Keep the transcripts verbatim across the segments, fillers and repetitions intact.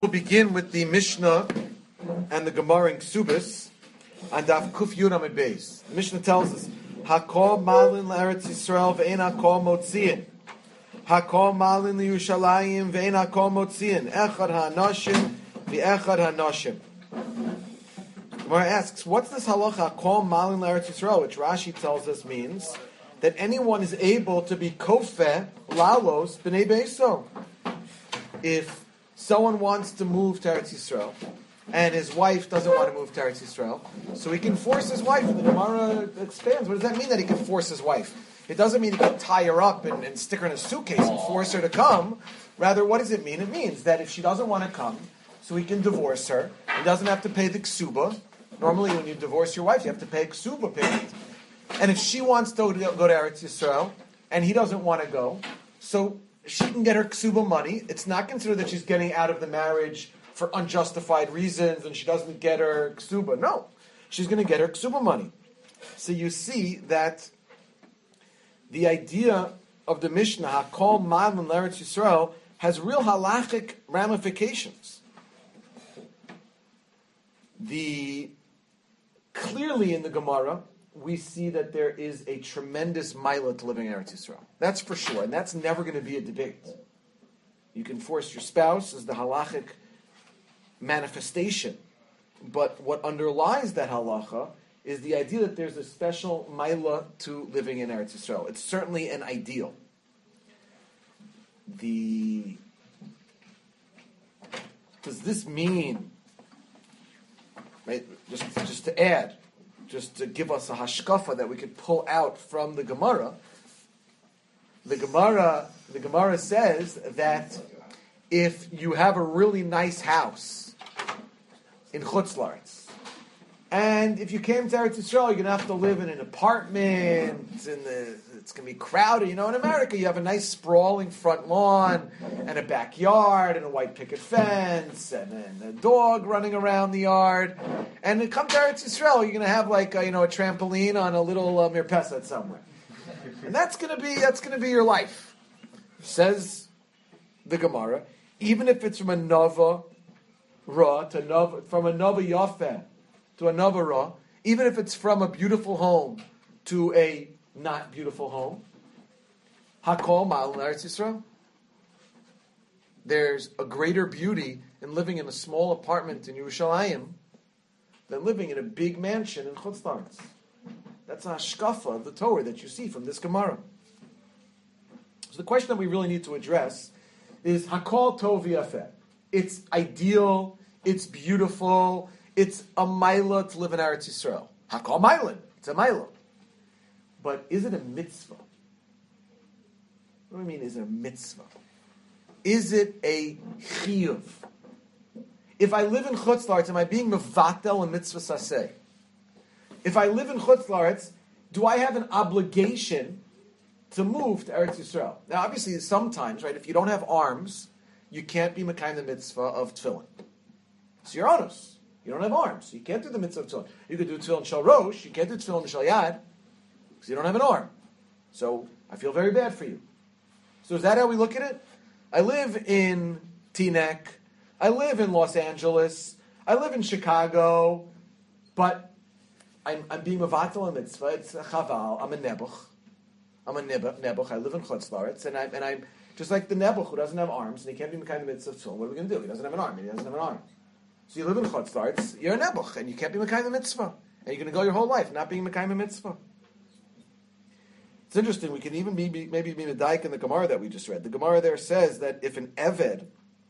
We'll begin with the Mishnah and the Gemara in Ksubis on Daf Kuf Yud Amud Beis. The Mishnah tells us, Hakol malin l'Eretz Yisrael ve'en hakol motziin. Hakol malin l'Yushalayim ve'en hakol motziin. Echad ha'anoshim ve'echad ha'anoshim. Gemara asks, what's this halacha, Hakol malin l'Eretz Yisrael, which Rashi tells us means that anyone is able to be kofeh lalos b'nei beiso. If someone wants to move to Eretz Yisrael, and his wife doesn't want to move to Eretz Yisrael, so he can force his wife. And the Gemara expands. What does that mean, that he can force his wife? It doesn't mean he can tie her up and, and stick her in a suitcase and force her to come. Rather, what does it mean? It means that if she doesn't want to come, so he can divorce her. He doesn't have to pay the ksuba. Normally, when you divorce your wife, you have to pay a ksuba payment. And if she wants to go to Eretz Yisrael, and he doesn't want to go, so she can get her ksuba money. It's not considered that she's getting out of the marriage for unjustified reasons and she doesn't get her ksuba. No, she's going to get her ksuba money. So you see that the idea of the Mishnah, Hakol Malin l'Eretz Yisrael, has real halachic ramifications. The clearly in the Gemara, we see that there is a tremendous milah to living in Eretz Yisrael. That's for sure, and that's never going to be a debate. You can force your spouse as the halachic manifestation, but what underlies that halacha is the idea that there's a special milah to living in Eretz Yisrael. It's certainly an ideal. The does this mean, right? Just just to add. Just to give us a hashkafa that we could pull out from the Gemara, the Gemara, the Gemara says that if you have a really nice house in Chutz La'aretz, and if you came to Eretz Yisrael, you're going to have to live in an apartment, in the, it's going to be crowded. You know, in America, you have a nice sprawling front lawn, and a backyard, and a white picket fence, and then a dog running around the yard. And to come to Eretz Yisrael, you're going to have like a, you know, a trampoline on a little uh, mirpesat somewhere. And that's going to be that's going to be your life. Says the Gemara, even if it's from a Nova Ra to Nova, from a Nova Yafeh to a Nova Ra, even if it's from a beautiful home to a not beautiful home, Hakol Malin l'Eretz Yisrael. There's a greater beauty in living in a small apartment in Yerushalayim than living in a big mansion in Chutz La'aretz. That's a hashkafa of the Torah that you see from this Gemara. So the question that we really need to address is Hakol Tov Yafeh. It's ideal, it's beautiful, it's a milah to live in Eretz Yisrael. Hakol Mailin, it's a milah. But is it a mitzvah? What do I mean, is it a mitzvah? Is it a chiyuv? If I live in Chutz La'aretz, am I being mevatel a mitzvah saseh? If I live in Chutz La'aretz, do I have an obligation to move to Eretz Yisrael? Now, obviously, sometimes, right, if you don't have arms, you can't be mekayim the mitzvah of tefillin. So you're honest. You don't have arms. So you can't do the mitzvah of tefillin. You could do tefillin shel rosh. You can't do tefillin shel yad because you don't have an arm. So I feel very bad for you. So is that how we look at it? I live in Teaneck. I live in Los Angeles. I live in Chicago. But I'm, I'm being mevatel a mitzvah. It's a chaval. I'm a nebuch. I'm a nebuch. I live in Chutz La'aretz. And, I, and I'm just like the nebuch who doesn't have arms and he can't be mekayim the mitzvah. So what are we going to do? He doesn't have an arm. He doesn't have an arm. So you live in Chutz La'aretz. You're a nebuch and you can't be mekayim the mitzvah. And you're going to go your whole life not being mekayim the mitzvah. It's interesting. We can even be, be maybe be medayik in the Gemara that we just read. The Gemara there says that if an eved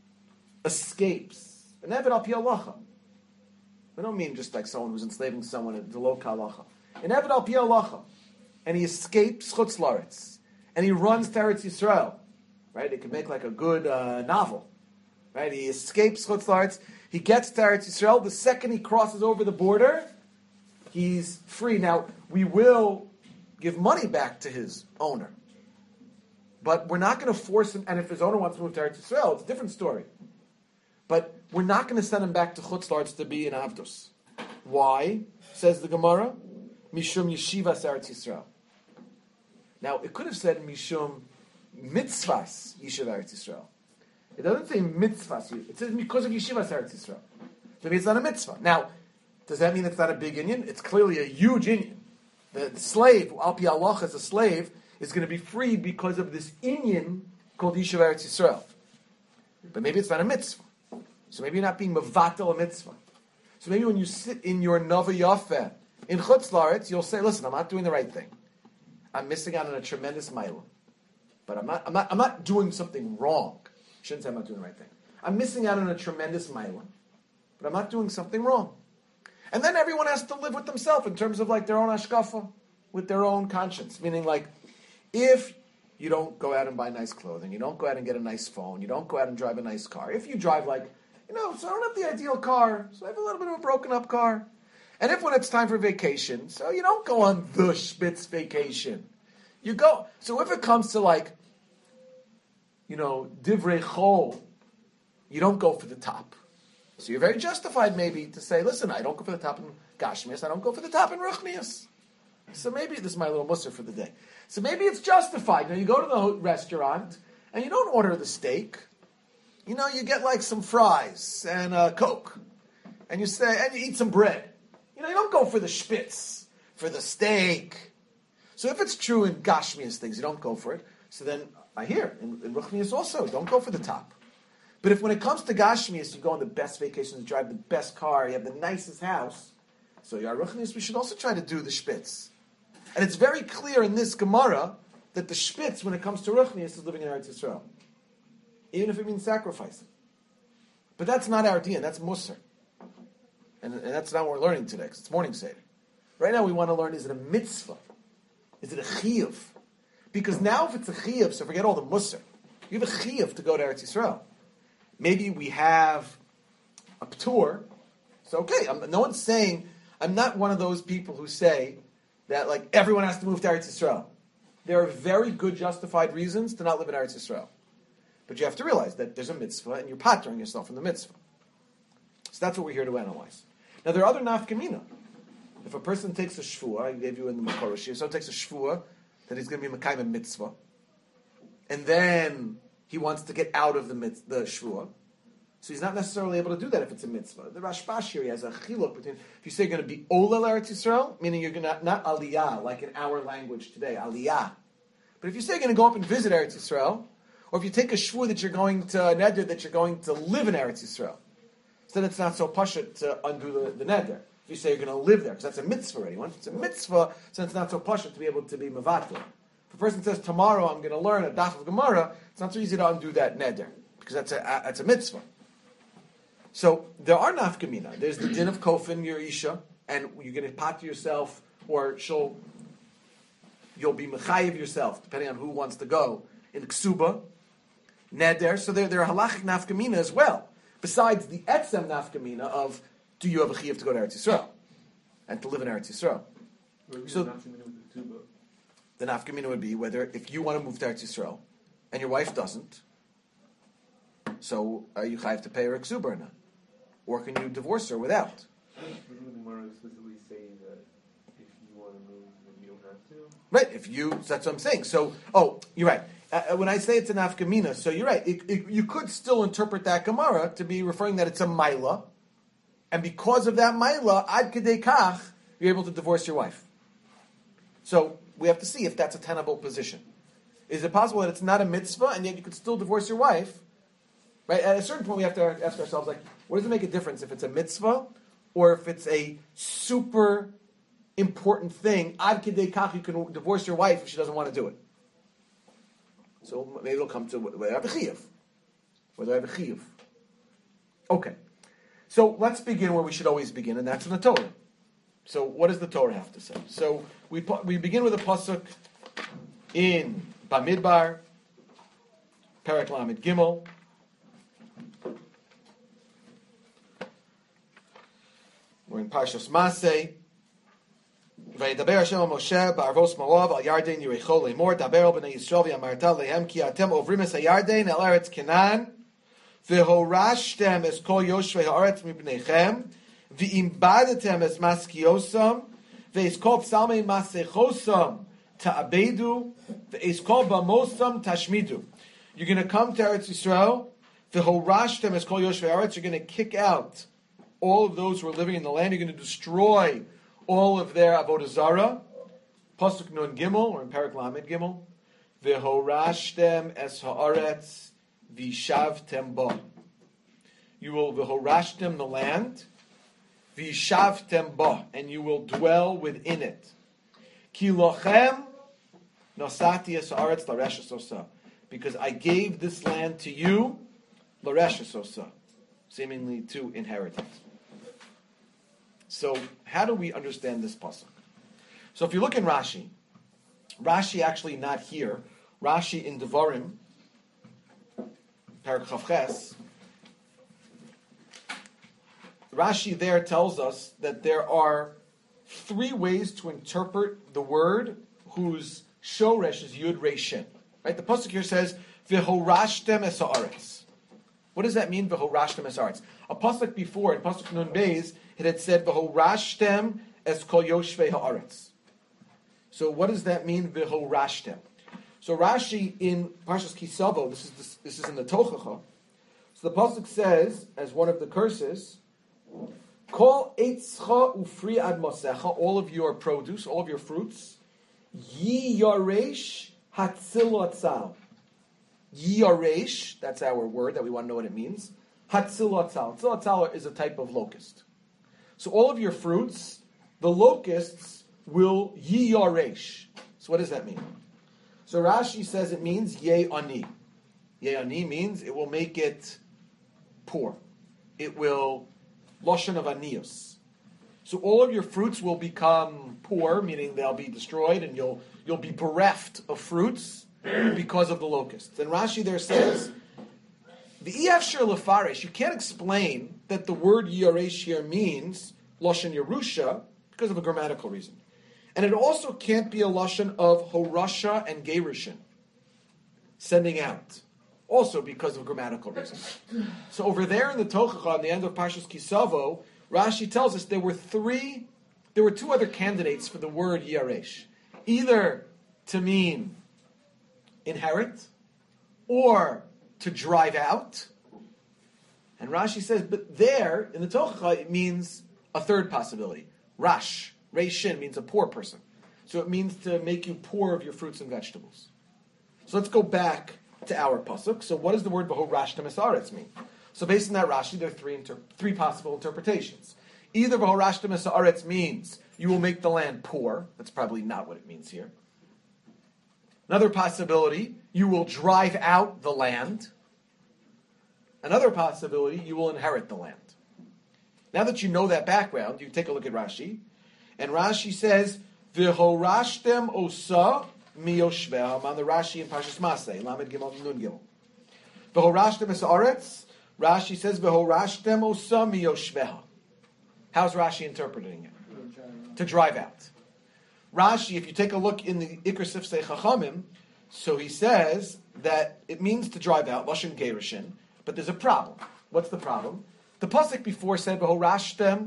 escapes, an eved al pi halacha, we don't mean just like someone who's enslaving someone at the lo halacha. An eved al pi halacha, and he escapes Chutz La'aretz, and he runs to Eretz Yisrael, right? It could make like a good uh, novel, right? He escapes Chutz La'aretz, he gets to Eretz Yisrael. The second he crosses over the border, he's free. Now we will give money back to his owner. But we're not going to force him, and if his owner wants to move to Eretz Yisrael, it's a different story. But we're not going to send him back to Chutz La'aretz to be in Avdus. Why? Says the Gemara, Mishum Yeshivas Eretz Yisrael. Now, it could have said Mishum Mitzvahs Yeshiv Eretz Yisrael. It doesn't say mitzvah. It says because of Yeshivas Eretz Yisrael. Maybe it's not a mitzvah. Now, does that mean it's not a big inyan? It's clearly a huge inyan. The, the slave, Al Pi Allah as a slave, is going to be freed because of this inyan called Yeshiva Eretz Yisrael. But maybe it's not a mitzvah. So maybe you're not being mevatel a mitzvah. So maybe when you sit in your Nava Yafeh in Chutz La'aretz, you'll say, listen, I'm not doing the right thing. I'm missing out on a tremendous mile. But I'm not, I'm not, I'm not doing something wrong. I shouldn't say I'm not doing the right thing. I'm missing out on a tremendous mile. But I'm not doing something wrong. And then everyone has to live with themselves in terms of like their own hashkafa, with their own conscience. Meaning like, if you don't go out and buy nice clothing, you don't go out and get a nice phone, you don't go out and drive a nice car. If you drive like, you know, so I don't have the ideal car, so I have a little bit of a broken up car. And if when it's time for vacation, so you don't go on the Spitz vacation. You go, so if it comes to like, you know, divrei chol, you don't go for the top. So you're very justified maybe to say, listen, I don't go for the top in Gashmias, I don't go for the top in Ruchnias. So maybe this is my little musser for the day. So maybe it's justified. Now you go to the restaurant and you don't order the steak. You know, you get like some fries and a Coke. And you say, and you eat some bread. You know, you don't go for the spitz, for the steak. So if it's true in Gashmias things, you don't go for it. So then I hear, in, in Ruchnias also, don't go for the top. But if when it comes to Gashmias, you go on the best vacations, you drive the best car, you have the nicest house, so your Ruchnias, we should also try to do the spitz. And it's very clear in this Gemara that the spitz, when it comes to Ruchnias, is living in Eretz Yisrael. Even if it means sacrificing. But that's not our din, that's Musar. And, and that's not what we're learning today, because it's morning Seder. Right now we want to learn, is it a mitzvah? Is it a chiyuv? Because now if it's a chiyuv, so forget all the Musar. You have a chiyuv to go to Eretz Yisrael. Maybe we have a tour. So okay, I'm, no one's saying, I'm not one of those people who say that like everyone has to move to Eretz Yisrael. There are very good justified reasons to not live in Eretz Yisrael. But you have to realize that there's a mitzvah and you're pattering yourself from the mitzvah. So that's what we're here to analyze. Now there are other nafkamina. If a person takes a shvua, I gave you in the Makor Shir, someone takes a shvua that he's going to be mekayim a mitzvah, and then he wants to get out of the mitz, the shvua, so he's not necessarily able to do that if it's a mitzvah. The Rashbash here, he has a chiluk between, if you say you're going to be olel Eretz Yisrael, meaning you're going to, not aliyah, like in our language today, aliyah. But if you say you're going to go up and visit Eretz Yisrael, or if you take a shvua that you're going to, a neder that you're going to live in Eretz Yisrael, so then it's not so pashut to undo the, the neder. If you say you're going to live there, because that's a mitzvah already. Once it's a mitzvah, so it's not so pashut to be able to be mevatel. If a person says, tomorrow I'm going to learn a daf of Gemara, it's not so easy to undo that neder, because that's a, a, that's a mitzvah. So there are nafkamina. There's the din of kofin, your isha, and you're going to pat yourself, or she'll, you'll be mechayiv yourself, depending on who wants to go, in ksuba, neder. So there, there are halachic nafkamina as well. Besides the etzem nafkamina of, do you have a chiyuv to go to Eretz Yisrael and to live in Eretz Yisrael? So the nafkamina would be whether if you want to move to Eretz Yisrael and your wife doesn't, so are you chayiv to pay her a ksuba or not? Or can you divorce her without? Doesn't the Gemara explicitly say that if you want to move, then you don't have to? Right, if you, that's what I'm saying. So, oh, you're right. Uh, when I say it's an afkamina, so you're right. It, it, you could still interpret that Gemara to be referring that it's a maila, and because of that maila, ad kedei kach, you're able to divorce your wife. So we have to see if that's a tenable position. Is it possible that it's not a mitzvah, and yet you could still divorce your wife? Right? At a certain point, we have to ask ourselves, like, what does it make a difference if it's a mitzvah or if it's a super important thing? Ad kedei kach, you can divorce your wife if she doesn't want to do it. So maybe it'll come to whether I have a chiyuv. Whether I have a chiyuv. Okay. So let's begin where we should always begin, and that's in the Torah. So what does the Torah have to say? So we we begin with a pasuk in Bamidbar, Perek Lamed Gimel. We're in Parshas Maseh. Vayidaber Hashem al Moshe ba'arvos Moav al Yarden Yericho le'mor daber el b'nei Yisrael v'yamarta lehem ki atem ovrim es hayarden el eretz Canaan v'horashtem es kol yoshvei haaretz mibnechem v'imbadatem es maskiosam v'es kol psalmei masechosam ta'abedu v'es kol bamosam tashmidu. You're going to come to Eretz Yisrael V'horashtem es kol yoshvei haaretz, you're going to kick out all of those who are living in the land. You're going to destroy all of their avodah zarah. Pasuk Nun Gimel, or in Parak Lamed Gimel. V'horashtem es haaretz v'shavtem ba. You will v'horashtem the land, v'shavtem ba, and you will dwell within it. Ki lochem nosati es haaretz lareshes osa, because I gave this land to you, lareshes osa, seemingly to inherit it. So, how do we understand this pasuk? So, if you look in Rashi, Rashi actually not here. Rashi in Devarim, Parak Chavches, Rashi there tells us that there are three ways to interpret the word whose shoresh is Yud Resh Shin. Right? The pasuk here says, "V'horashtem es haaretz." What does that mean, "V'horashtem es haaretz"? A pasuk before, in pasuk Nun Beis, it had said, "V'horashtem es kol yoshvei haaretz." So what does that mean, "V'horashtem"? So Rashi in Parshas Kisavo, this is this, this is in the Tochacha. So the pasuk says, as one of the curses, "Kol eitzcha ufri ad masecha," all of your produce, all of your fruits, "Yi yaresh hatzil atzal." Yi yaresh, that's our word that we want to know what it means. Hatzil atzal. Hatzil atzal is a type of locust. So all of your fruits, the locusts will yi yaresh. So what does that mean? So Rashi says it means ye ani. Ye ani means it will make it poor. It will lashon of anius. So all of your fruits will become poor, meaning they'll be destroyed, and you'll you'll be bereft of fruits because of the locusts. And Rashi there says, the iyafshir lefarish, you can't explain that the word yaresh here means lashon Yerusha because of a grammatical reason. And it also can't be a lashon of horasha and gerushin, sending out, also because of grammatical reasons. So over there in the Tochacha, on the end of Parshas Kisavo, Rashi tells us there were three, there were two other candidates for the word yaresh, either to mean inherit or to drive out. And Rashi says, but there in the Tochacha it means a third possibility, rash. Reishin means a poor person. So it means to make you poor of your fruits and vegetables. So let's go back to our pasuk. So what does the word v'horashtem es haaretz mean? So based on that Rashi, there are three, inter- three possible interpretations. Either v'horashtem es haaretz means you will make the land poor. That's probably not what it means here. Another possibility, you will drive out the land. Another possibility, you will inherit the land. Now that you know that background, you take a look at Rashi. And Rashi says, "V'horashtem osa miyoshveha." On the Rashi in Parshas Masei, Lamed Gimel Nun Gimel. V'horashtem es haaretz. Rashi says, "V'horashtem osa miyoshveha." How's Rashi interpreting it? To drive out. Rashi, if you take a look in the Iker Sifsei Chachamim, so he says that it means to drive out, lashon gerushin, but there's a problem. What's the problem? The pasuk before said, "V'horashtem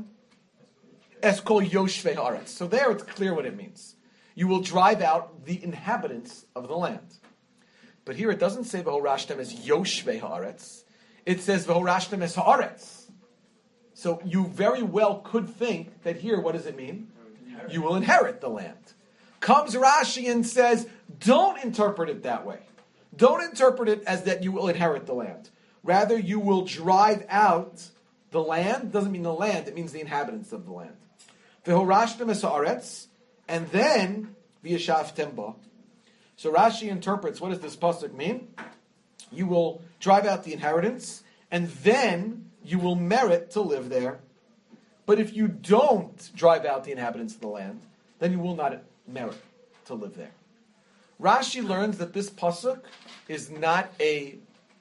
es kol yoshvei haaretz." So there it's clear what it means. You will drive out the inhabitants of the land. But here it doesn't say v'horashtem es yoshvei haaretz. It says v'horashtem es haaretz. So you very well could think that here, what does it mean? Inherit. You will inherit the land. Comes Rashi and says, don't interpret it that way. Don't interpret it as that you will inherit the land. Rather, you will drive out the land. Doesn't mean the land, it means the inhabitants of the land. V'horashtem es haaretz, and then v'yashavtem ba. So Rashi interprets, what does this pasuk mean? You will drive out the inheritance, and then you will merit to live there. But if you don't drive out the inhabitants of the land, then you will not merit to live there. Rashi learns that this pasuk is not a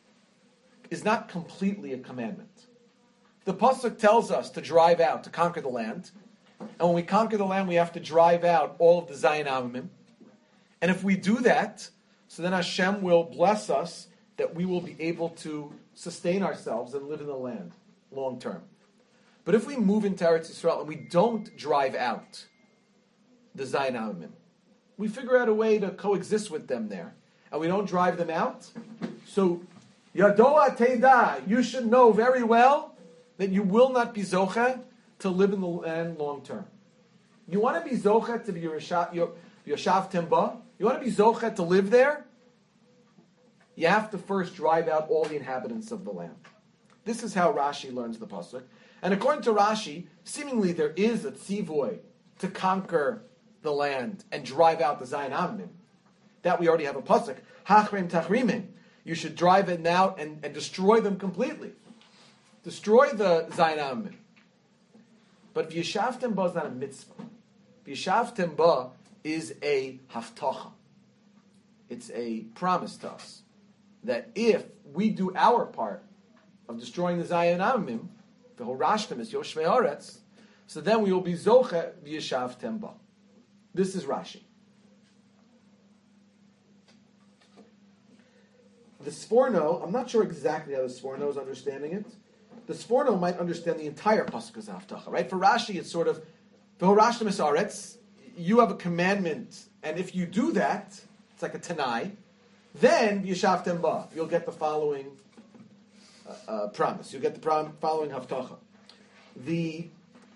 is not completely a commandment. The pasuk tells us to drive out, to conquer the land. And when we conquer the land, we have to drive out all of the Zayin Amimim. And if we do that, so then Hashem will bless us that we will be able to sustain ourselves and live in the land long term. But if we move into Eretz Yisrael and we don't drive out the Zayin Amimim, we figure out a way to coexist with them there, and we don't drive them out, so Yadoa Teida, you should know very well that you will not be Zocha to live in the land long term. You want to be Zocha to be Yoshav Timba, you want to be Zocha to live there, you have to first drive out all the inhabitants of the land. This is how Rashi learns the pasuk. And according to Rashi, seemingly there is a tzivoy to conquer the land and drive out the Zayin Amim. That we already have a pasuk. Hachrim tachrimin. You should drive it out and, and destroy them completely. Destroy the Zayin Amim. But V'yishavtem ba is not a mitzvah. V'yishavtem ba is a haftacha. It's a promise to us that if we do our part of destroying the Zayin Amim, the Horashtem is Yoshvei Haaretz, so then we will be Zoche V'yishavtem ba. This is Rashi. The Sforno, I'm not sure exactly how the Sforno is understanding it. The Sforno might understand the entire pasuk as haftacha, right? For Rashi, it's sort of v'horashtem es haaretz. You have a commandment, and if you do that, it's like a tanai. Then v'yishavtem ba, you'll get the following uh, uh, promise. You'll get the prom- following haftacha. The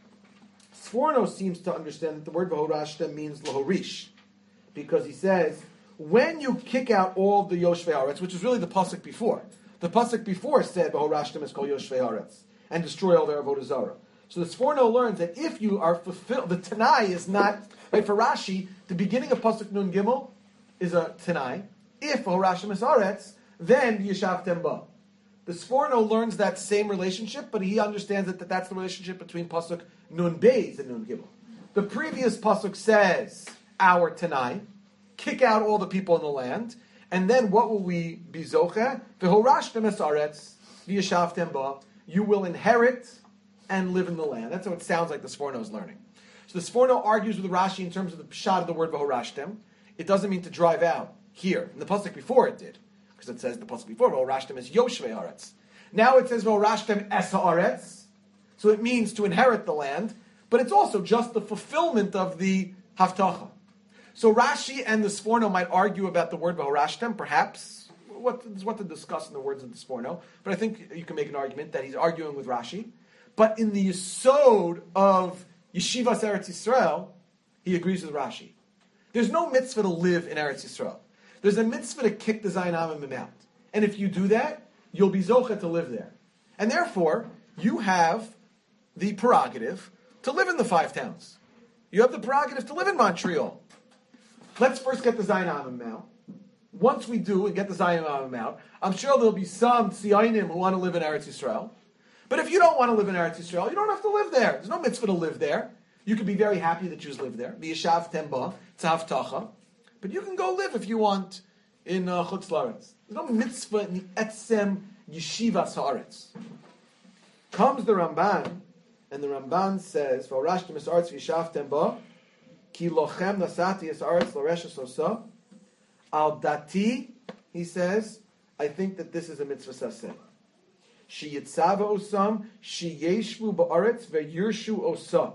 Sforno seems to understand that the word v'horashtem means lahorish, because he says, when you kick out all the Yoshvei Haaretz, which is really the pasuk before, the pasuk before said v'horashtem es kol Yoshvei Haaretz, and destroy all their avodah zarah. So the Sforno learns that if you are fulfilled, the Tanai is not, right, for Rashi, the beginning of pasuk Nun Gimel is a Tanai. If v'horashtem es haaretz, then yishavtem ba. The Sforno learns that same relationship, but he understands that, that that's the relationship between pasuk Nun Beis and Nun Gimel. The previous pasuk says, our Tanai, kick out all the people in the land, and then what will we be zoche? V'horashtem es haaretz, v'yishavtem ba. You will inherit and live in the land. That's how it sounds like the Sforno is learning. So the Sforno argues with Rashi in terms of the pshat of the word v'horashtem. It doesn't mean to drive out here. In the pasuk before it did, because it says the pasuk before v'horashtem is yoshvei haaretz. Now it says v'horashtem es haaretz, so it means to inherit the land, but it's also just the fulfillment of the haftacha. So Rashi and the Sforno might argue about the word v'horashtem, perhaps. What is what to discuss in the words of the Sforno, but I think you can make an argument that he's arguing with Rashi. But in the yesod of Yeshivas Eretz Yisrael, he agrees with Rashi. There's no mitzvah to live in Eretz Yisrael. There's a mitzvah to kick the Zayin Amim out. And if you do that, you'll be zocha to live there. And therefore, you have the prerogative to live in the five towns. You have the prerogative to live in Montreal. Let's first get the Zayin Amim out. Once we do and get the Zayin Amim out, I'm sure there'll be some Tzionim who want to live in Eretz Yisrael. But if you don't want to live in Eretz Yisrael, you don't have to live there. There's no mitzvah to live there. You can be very happy that Jews live there. V'yishavtem ba, it's a haftacha. But you can go live if you want in uh, Chutz La'aretz. There's no mitzvah in the etzem yeshivas haaretz. Comes the Ramban, and the Ramban says, "V'orashtem es haaretz v'yishavtem ba, ki lochem nasati es haaretz l'reshes osa." Al dati, he says, I think that this is a mitzvah saseh. She yitzava osam, she yeshvu ba'aretz ve'yirshu osa.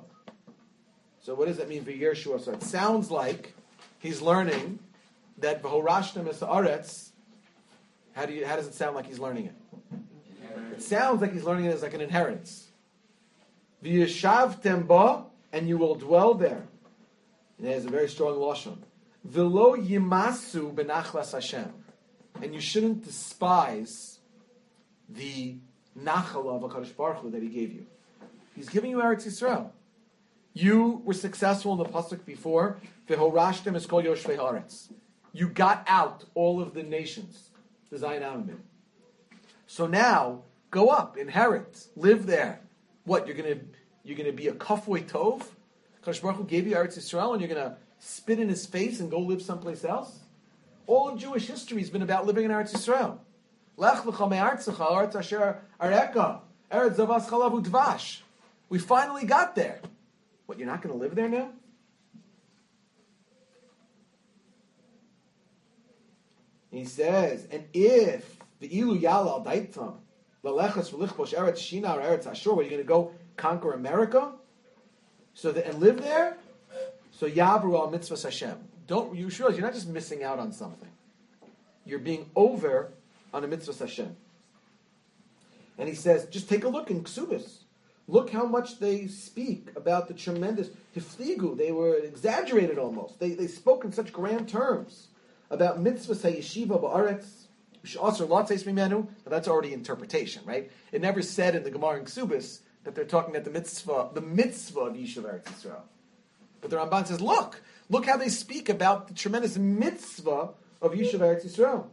So what does that mean, ve'yirshu osa? It sounds like he's learning that v'horashtem es haaretz. How do you? How does it sound like he's learning it? It sounds like he's learning it as like an inheritance. V'yishavtem ba, and you will dwell there. And it has a very strong lashon. V'lo yimasu benachlas Hashem, and you shouldn't despise the nachal of HaKadosh Baruch Hu that He gave you. He's giving you Eretz Yisrael. You were successful in the pasuk before. V'horashtem es kol yoshvei haaretz. You got out all of the nations, the Zayin Amim. So now go up, inherit, live there. What you're gonna you're gonna be a kafui tov? HaKadosh Baruch Hu gave you Eretz Yisrael, and you're gonna spit in his face and go live someplace else? All of Jewish history has been about living in Eretz Yisrael. Lech lecha me'artzecha, Eretz asher areka, Eretz zavas chalav udvash. We finally got there. What, you're not going to live there now? He says, and if the ilu yala al daitam, lalechas v'lichbosh Eretz Shina or Eretz Ashur, where you're going to go conquer America, so that and live there. So Yavru al mitzvah Hashem. Don't you realize you're not just missing out on something. You're being over on a mitzvah Hashem. And he says, just take a look in Ksubis. Look how much they speak about the tremendous hifligu. They were exaggerated almost. They, they spoke in such grand terms about mitzvahs hayeshiva ba'aretz. Now that's already interpretation, right? It never said in the Gemara in Ksubis that they're talking about the mitzvah, the mitzvah of Yishuv Eretz Yisrael. But the Ramban says, look, look how they speak about the tremendous mitzvah of Yishuv Eretz Yisrael.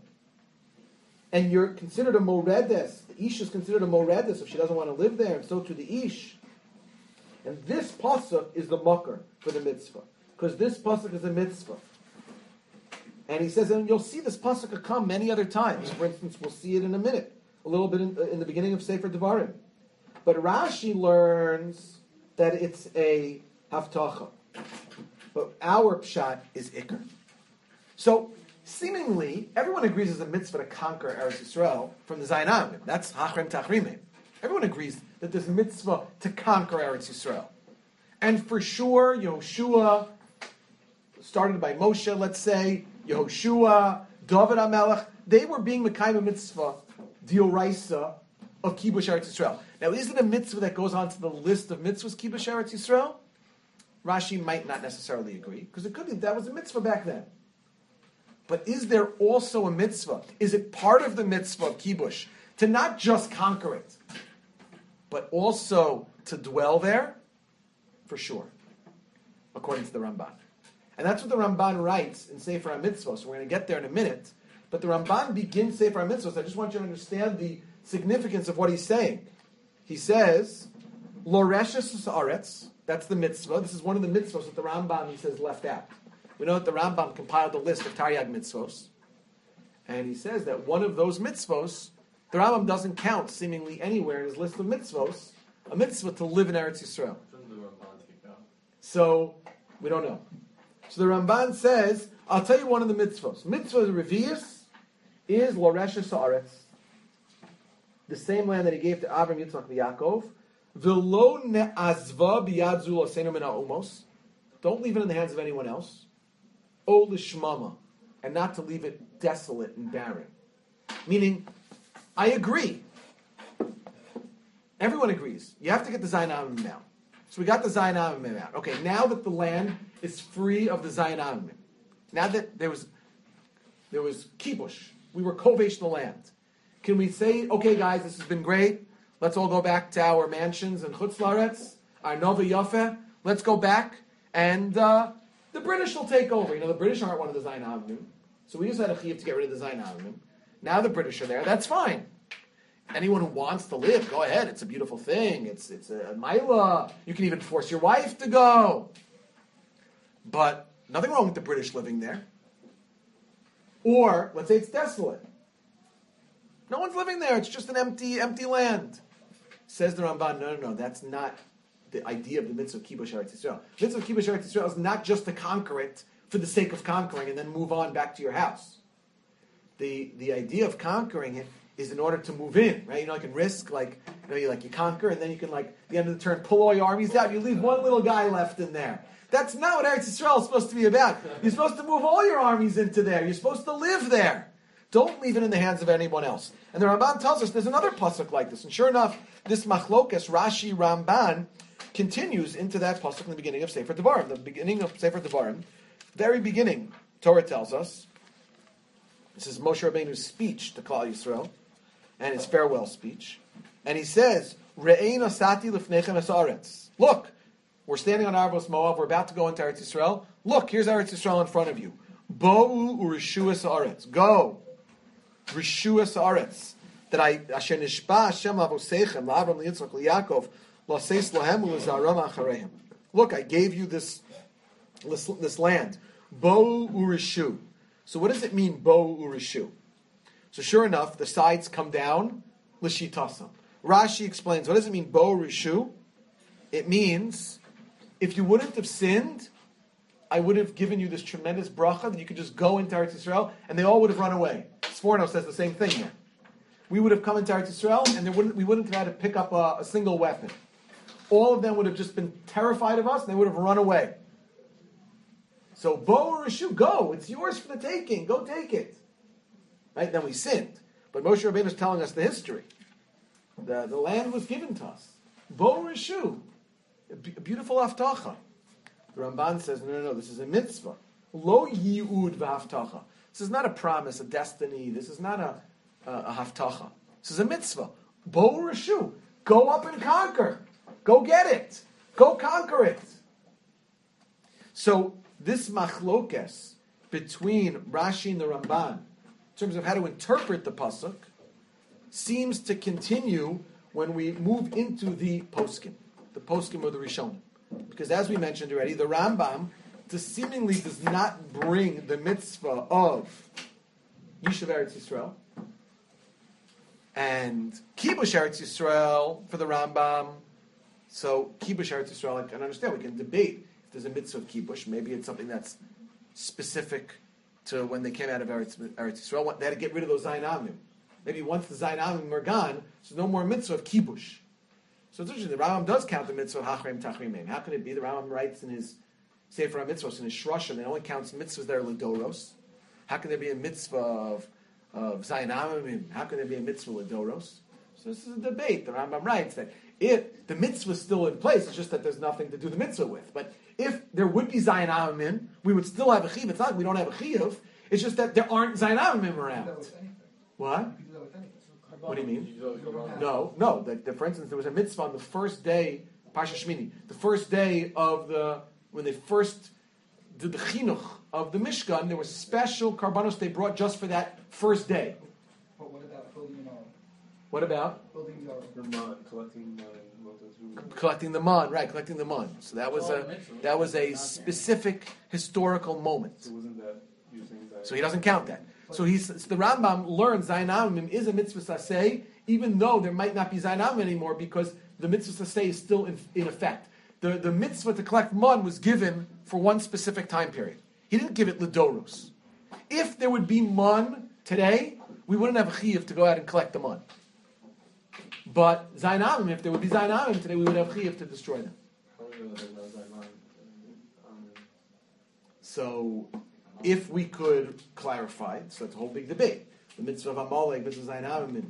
And you're considered a moredes. The ish is considered a moredes if she doesn't want to live there, and so to the ish. And this pasuk is the makar for the mitzvah, because this pasuk is a mitzvah. And he says, and you'll see this pasuk come many other times. For instance, we'll see it in a minute, a little bit in, in the beginning of Sefer Devarim. But Rashi learns that it's a haftacha. But our pshat is ikar. So, seemingly, everyone agrees it's a mitzvah to conquer Eretz Yisrael from the Zayin Amim. That's hachrem tachrimim. Everyone agrees that there's a mitzvah to conquer Eretz Yisrael. And for sure, Yehoshua, started by Moshe, let's say, Yehoshua, David HaMelech, they were being Mekayim a mitzvah, dioraisa, of Kibush Eretz Yisrael. Now, is it a mitzvah that goes onto the list of mitzvahs, Kibush Eretz Yisrael? Rashi might not necessarily agree, because it could be that was a mitzvah back then. But is there also a mitzvah? Is it part of the mitzvah of Kibush to not just conquer it, but also to dwell there? For sure, according to the Ramban. And that's what the Ramban writes in Sefer HaMitzvot. So we're going to get there in a minute. But the Ramban begins Sefer HaMitzvot. I just want you to understand the significance of what he's saying. He says, Lo reshes ha'aretz, that's the mitzvah. This is one of the mitzvahs that the Rambam, he says, left out. We know that the Rambam compiled a list of Taryag mitzvos. And he says that one of those mitzvos, the Rambam doesn't count seemingly anywhere in his list of mitzvos, a mitzvah to live in Eretz Yisrael. So, we don't know. So the Ramban says, I'll tell you one of the mitzvos. Mitzvah Revius is Loresha Sa'aretz. The same land that he gave to Avram, Yitzchak, and Yaakov. V'lo ne'azva b'yad zu l'seinu min ha'umos. Don't leave it in the hands of anyone else. O l'shmama. And not to leave it desolate and barren. Meaning, I agree. Everyone agrees. You have to get the Zayin Amim out. So we got the Zayin Amim out. Okay, now that the land is free of the Zayin Amim, now that there was there was kibush, we were kovesh the land. Can we say, okay, guys, this has been great. Let's all go back to our mansions in Chutz La'aretz, our Nova Yafeh. Let's go back, and uh, the British will take over. You know, the British aren't one of the Zayin Amim, so we just had a chiyuv to get rid of the Zayin Amim. Now the British are there. That's fine. Anyone who wants to live, go ahead. It's a beautiful thing. It's it's a maila. You can even force your wife to go. But nothing wrong with the British living there. Or, let's say it's desolate. No one's living there. It's just an empty, empty land. Says the Ramban, no, no, no. That's not the idea of the mitzvah of Kibush Eretz Yisrael. The mitzvah of Kibush Eretz Yisrael is not just to conquer it for the sake of conquering and then move on back to your house. The the idea of conquering it is in order to move in, right? You know, like in Risk, like you know, you like you conquer, and then you can like at the end of the turn pull all your armies out. You leave one little guy left in there. That's not what Eretz Yisrael is supposed to be about. You're supposed to move all your armies into there. You're supposed to live there. Don't leave it in the hands of anyone else. And the Ramban tells us there's another pasuk like this, and sure enough, this machlokes Rashi Ramban continues into that pasuk in the beginning of Sefer Devarim. The beginning of Sefer Devarim, very beginning, Torah tells us. This is Moshe Rabbeinu's speech to Klal Yisrael, and his farewell speech. And he says, Re'ei nasati lifnechem es haaretz. Look, we're standing on Arvos Moav, we're about to go into Eretz Yisrael. Look, here's Eretz Yisrael in front of you. Bo'u u'rishu es haaretz. Go. Rishu es haaretz. That I, asher nishba Hashem lavoseichem, la'avram li'yitzchak li'yakov, la'seis lahem u'lezaram achareim. Look, I gave you this, this, this land. Bo'u u'rishu. So what does it mean, Bo'u u'rishu? So sure enough, the sides come down, l'shitasam. Rashi explains, what does it mean, Bo'u u'rishu? It means, if you wouldn't have sinned, I would have given you this tremendous bracha that you could just go into Eretz Yisrael, and they all would have run away. Sforno says the same thing here. We would have come into Eretz Yisrael, and there wouldn't, we wouldn't have had to pick up a, a single weapon. All of them would have just been terrified of us, and they would have run away. So, Bo'u u'rishu, go. It's yours for the taking. Go take it. Right? Then we sinned. But Moshe Rabbeinu is telling us the history. The, the land was given to us. Bo Rishu. A be- a beautiful haftacha. The Ramban says, no, no, no, this is a mitzvah. Lo yi'ud v'haftacha. This is not a promise, a destiny. This is not a, a, a haftacha. This is a mitzvah. Bo Rishu. Go up and conquer. Go get it. Go conquer it. So this machlokes between Rashi and the Ramban, in terms of how to interpret the pasuk, seems to continue when we move into the poskim, the poskim or the Rishonim. Because as we mentioned already, the Rambam seemingly does not bring the mitzvah of Yishuv Eretz Yisrael and Kibush Eretz Yisrael for the Rambam. So Kibush Eretz Yisrael, I can understand, we can debate if there's a mitzvah of Kibush. Maybe it's something that's specific to when they came out of Eretz, Eretz Yisrael. They had to get rid of those Zayin Amim. Maybe once the Zayin Amim are gone, there's no more mitzvah of Kibush. So it's interesting, the Rambam does count the mitzvah of Hachrem Tachrimein. How can it be? The Rambam writes in his Sefer HaMitzvos, in his Shroshim, that only counts mitzvahs that are Ledoros. How can there be a mitzvah of, of Zayin Amim? How can there be a mitzvah Ledoros? So this is a debate. The Rambam writes that if the mitzvah is still in place, it's just that there's nothing to do the mitzvah with. But if there would be Zayin Amim, we would still have a chiyuv. It's not like we don't have a chiyuv. It's just that there aren't Zayin Amim around. What? What do you mean? No, no. The, the, for instance, there was a mitzvah on the first day, Parsha Shmini, the first day of the, when they first did the chinuch of the Mishkan, there were special karbanos they brought just for that first day. But what about building the man? What about? Building the The man, collecting the man. Collecting the man, right, collecting the man. So that was a, that was a specific historical moment. So wasn't that you're saying that? So he doesn't count that. So he's so the Rambam learns Zayin Amim is a mitzvah saseh, even though there might not be Zayin Amim anymore, because the mitzvah saseh is still in, in effect. The, the mitzvah to collect man was given for one specific time period. He didn't give it Lidorus. If there would be man today, we wouldn't have a chiyuv to go out and collect the man. But Zayin Amim, if there would be Zayin Amim today, we would have chiyuv to destroy them. So, if we could clarify, so it's a whole big debate. The mitzvah of Amalek, mitzvah Zayin Amim.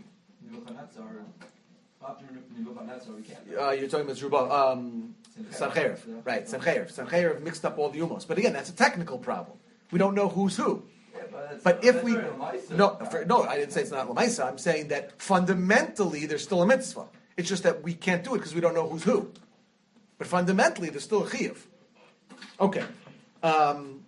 Uh, you're talking about Zerubal, um, Sancheiriv, right? Sancheiriv, Sancheiriv mixed up all the umos. But again, that's a technical problem. We don't know who's who. Yeah, but, but if we no, for, no, I didn't say it's not lamaisa. I'm saying that fundamentally there's still a mitzvah. It's just that we can't do it because we don't know who's who. But fundamentally, there's still a chiyuv. Okay. Um,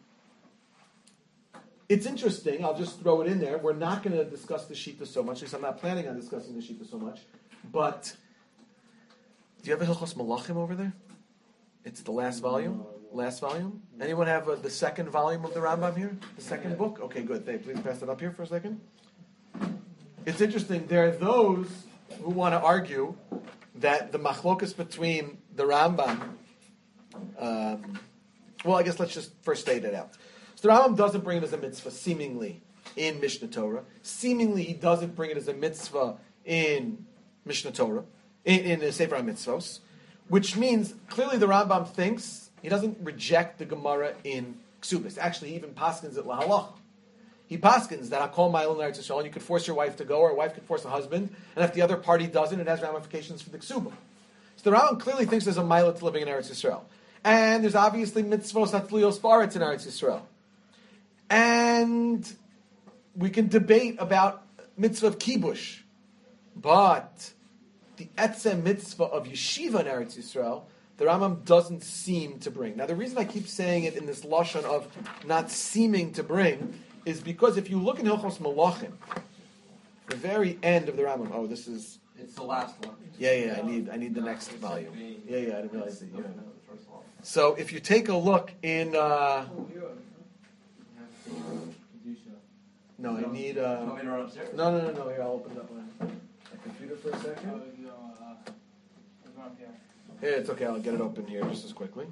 It's interesting, I'll just throw it in there. We're not going to discuss the Shita so much, at least I'm not planning on discussing the Shita so much. But, do you have a Hilchos Malachim over there? It's the last volume? Last volume? Anyone have uh, the second volume of the Rambam here? The second book? Okay, good. They, please pass it up here for a second. It's interesting, there are those who want to argue that the machlokas between the Rambam, um, well, I guess let's just first state it out. So the Rambam doesn't bring it as a mitzvah, seemingly, in Mishnah Torah. Seemingly, he doesn't bring it as a mitzvah in Mishnah Torah, in, in the Sefer HaMitzvos, which means, clearly the Rambam thinks, he doesn't reject the Gemara in Ksubis. Actually, he even paskins it lahalach. He paskins that Hakol Ma'il Eretz Yisrael, and you could force your wife to go, or a wife could force a husband, and if the other party doesn't, it has ramifications for the Ksuba. So the Rambam clearly thinks there's a Ma'ila to living in Eretz Yisrael. And there's obviously mitzvos atlios ba'aretz in Eretz Yisrael. And we can debate about mitzvah of kibush, but the etzem mitzvah of yeshiva in Eretz Yisrael, the Rambam doesn't seem to bring. Now, the reason I keep saying it in this lashon of not seeming to bring is because if you look in Hilchos Malachim, the very end of the Rambam. Oh, this is. It's the last one. Yeah, yeah. I need, I need the next volume. Yeah, yeah. I didn't realize it. Yeah. So, if you take a look in. Uh, No, I need. Uh, you want me to run upstairs? No, no, no, no. Here, I'll open up my, my computer for a second. Yeah, it's okay. I'll get it open here just as quickly.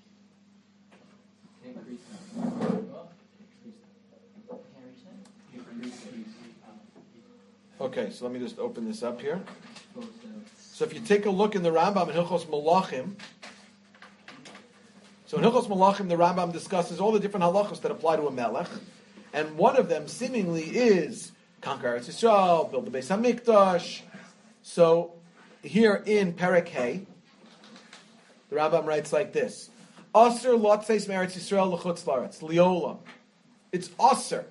Okay, so let me just open this up here. So if you take a look in the Rambam in Hilchos Malachim, so in Hilchos Malachim, the Rambam discusses all the different halachos that apply to a melech. And one of them seemingly is conquer Eretz Yisrael, build the Beis Hamikdash. So here in Perek Hey, the Rambam writes like this: Aser lotzeis me'eretz Yisrael l'chutz la'aretz liolam. It's aser,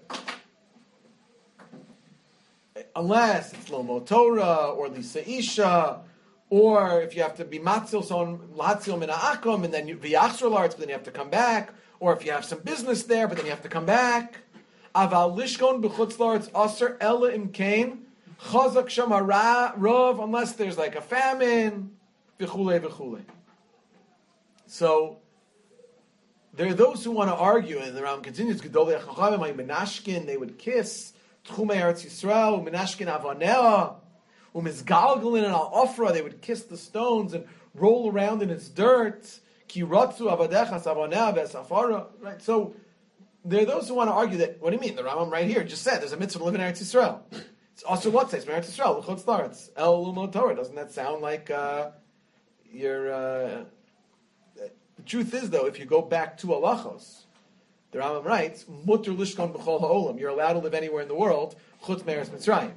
unless it's Lomo Torah or Lisa Isha, or if you have to be matzil son latzil min ha'akom, and then you v'yachzor la'aretz, but then you have to come back, or if you have some business there, but then you have to come back. Aval lishkon b'chutz la'aretz aser ela imkain chazak sham hara rov, unless there's like a famine, v'chule v'chule. So there are those who want to argue, and the Ram continues, Gedolei HaChachamim, Menashkin, they would kiss, Tchumei Eretz Yisrael, Menashkin Avanea, Umizgalgalin and Al-Ofra, they would kiss the stones and roll around in its dirt, Ki Ratzu Avadechas Avanea V'Safara, right? So there are those who want to argue that, what do you mean? The Rambam right here just said, there's a mitzvah to live in Eretz Yisrael. It's also what says, Eretz Yisrael, L'chutz La'aretz, El Lumo Torah. Doesn't that sound like uh, you're... Uh, The truth is, though, if you go back to halachos, the Rambam writes, "Mutter lishkon b'chol ha'olam." You're allowed to live anywhere in the world, chutz me'eretz Mitzrayim.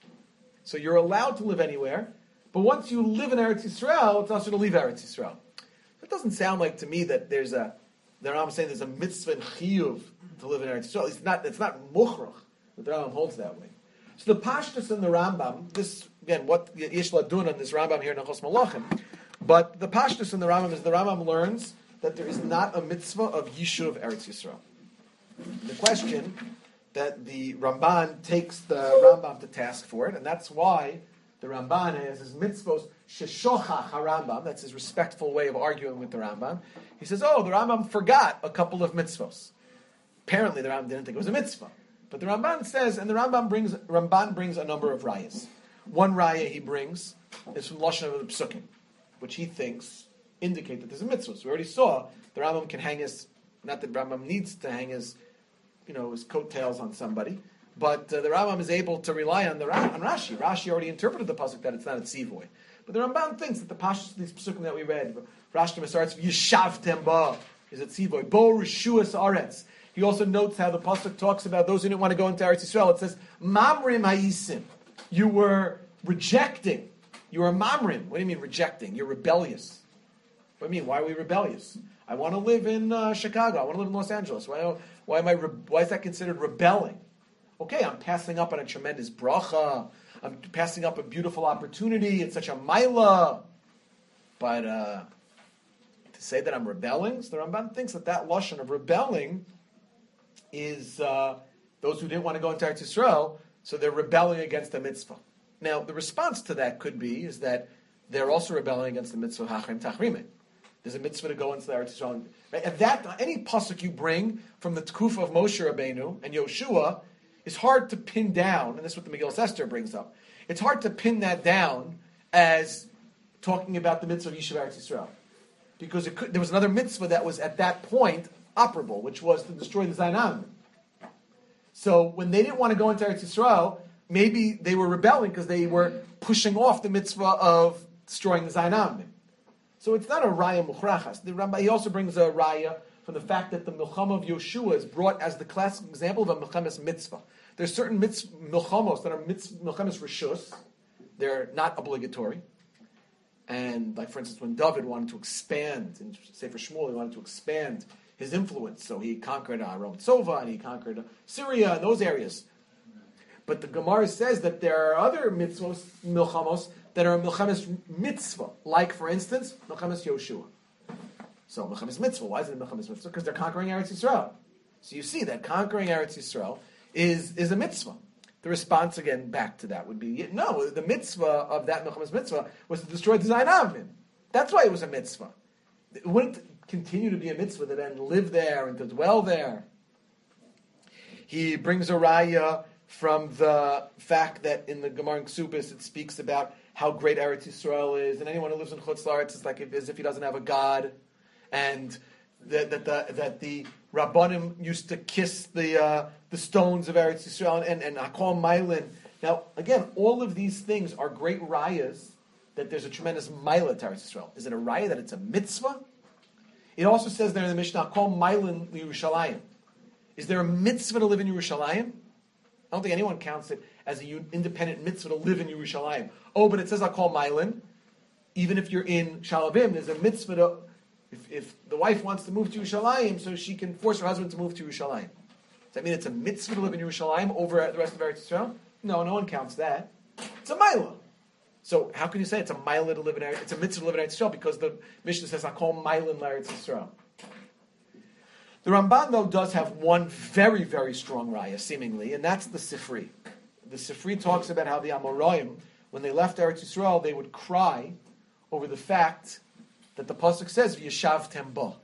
So you're allowed to live anywhere, but once you live in Eretz Yisrael, it's also to leave Eretz Yisrael. It doesn't sound like to me that there's a. The Rambam is saying there's a mitzvah and chiyuv to live in Eretz Yisrael. It's not. It's not muchrach. But the Rambam holds that way. So the pashtus in the Rambam, this again, what Yesh Ladun on this Rambam here in Achos Malachim. But the pashtus in the Rambam is the Rambam learns that there is not a mitzvah of Yishuv Eretz Yisrael. The question that the Ramban takes the Rambam to task for it, and that's why the Ramban has his mitzvos sheshochach harambam. That's his respectful way of arguing with the Rambam. He says, "Oh, the Rambam forgot a couple of mitzvos." Apparently, the Rambam didn't think it was a mitzvah, but the Ramban says, and the Rambam brings Ramban brings a number of rayas. One raya he brings is from Lashon of the Psukim, which he thinks indicate that there's a mitzvah. So we already saw the Rambam can hang his, not that the Rambam needs to hang his, you know, his coattails on somebody, but uh, the Rambam is able to rely on the on Rashi. Rashi already interpreted the pasuk that it's not a tzivoy. But the Ramban thinks that the pashtus of these pasukim that we read, Rashi starts yishavtem ba, is a tzivoy. Bo rishuas aretz. He also notes how the pasuk talks about those who didn't want to go into Eretz Yisrael. It says mamrim ha'isim. You were rejecting. You were mamrim. What do you mean rejecting? You're rebellious. What do you mean? Why are we rebellious? I want to live in uh, Chicago. I want to live in Los Angeles. Why, why am I? Re- why is that considered rebelling? Okay, I'm passing up on a tremendous bracha. I'm passing up a beautiful opportunity. It's such a maila. But uh, to say that I'm rebelling, so the Ramban thinks that that lashon of rebelling is uh, those who didn't want to go into Eretz Yisrael, so they're rebelling against the mitzvah. Now, the response to that could be is that they're also rebelling against the mitzvah hachrim tachrimin. There's a mitzvah to go into the Eretz Yisrael. Right? And that, any pasuk you bring from the Tkuf of Moshe Rabbeinu and Yoshua is hard to pin down, and this is what the Megillah Esther brings up. It's hard to pin that down as talking about the mitzvah of Yishuv Eretz Yisrael. Because it could, there was another mitzvah that was at that point operable, which was to destroy the Zainam. So when they didn't want to go into Eretz Yisrael, maybe they were rebelling because they were pushing off the mitzvah of destroying the Zainam. So it's not a raya muchrachas. The Rambam, he also brings a raya from the fact that the milchama of Yoshua is brought as the classic example of a milchamas mitzvah. There's certain mitz, milchamos that are mitz, milchamas rishus. They're not obligatory. And like, for instance, when David wanted to expand, in Sefer Shmuel, he wanted to expand his influence. So he conquered Aram Sova and he conquered Syria and those areas. But the Gemara says that there are other mitzvos, milchamos, that are milchamas mitzvah. Like, for instance, milchamas Yoshua. So milchamas mitzvah. Why is it milchamas mitzvah? Because they're conquering Eretz Yisrael. So you see that conquering Eretz Yisrael is, is a mitzvah. The response, again, back to that would be, no, the mitzvah of that milchamas mitzvah was to destroy the Zainavim. That's why it was a mitzvah. It wouldn't continue to be a mitzvah to then live there and to dwell there. He brings a raya from the fact that in the Gemara in Ksubis it speaks about how great Eretz Yisrael is, and anyone who lives in Chutz La'aretz is like if, as if he doesn't have a God, and that, that the that the Rabbanim used to kiss the uh, the stones of Eretz Yisrael and and Hakol Mailin. Now, again, all of these things are great rayas that there's a tremendous maila to Eretz Yisrael. Is it a raya that it's a mitzvah? It also says there in the Mishnah, Hakol Mailin Yerushalayim. Is there a mitzvah to live in Yerushalayim? I don't think anyone counts it as an independent mitzvah to live in Yerushalayim. Oh, but it says Hakol Mailin. even if you're in Shalavim, there's a mitzvah to, if, if the wife wants to move to Yerushalayim, so she can force her husband to move to Yerushalayim. Does that mean it's a mitzvah to live in Yerushalayim over the rest of Eretz Yisrael? No, no one counts that. It's a milah. So how can you say it's a milah to live in Eretz? It's a mitzvah to live in Eretz Yisrael because the Mishnah says Hakol Mailin L'Eretz Yisrael. The Ramban though does have one very very strong raya seemingly, and that's the Sifri. The Sifri talks about how the Amoraim, when they left Eretz Yisrael, they would cry over the fact that the pasuk says V'yashavtem ba.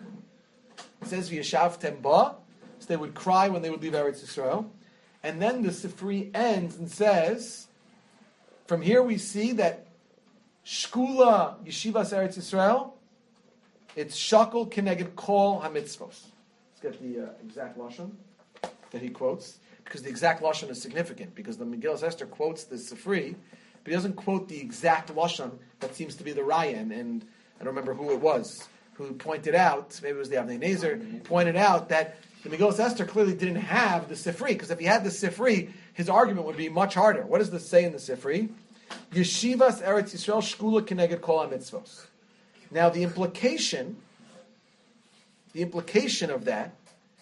It says V'yashavtem ba. So they would cry when they would leave Eretz Yisrael. And then the Sifri ends and says, from here we see that Shkula Yeshivas Eretz Yisrael, it's Shakol Keneged Kol HaMitzvos. Let's get the uh, exact Lashon that he quotes, because the exact Lashon is significant, because the Megillas Esther quotes the Sifri, but he doesn't quote the exact Lashon that seems to be the Ryan, and I don't remember who it was, who pointed out, maybe it was the Avnei Nezer, pointed out that the Megillas Esther clearly didn't have the Sifri, because if he had the Sifri, his argument would be much harder. What does this say in the Sifri? Yeshivas Eretz Yisrael Shkula Keneged Kol HaMitzvos. Now the implication, the implication of that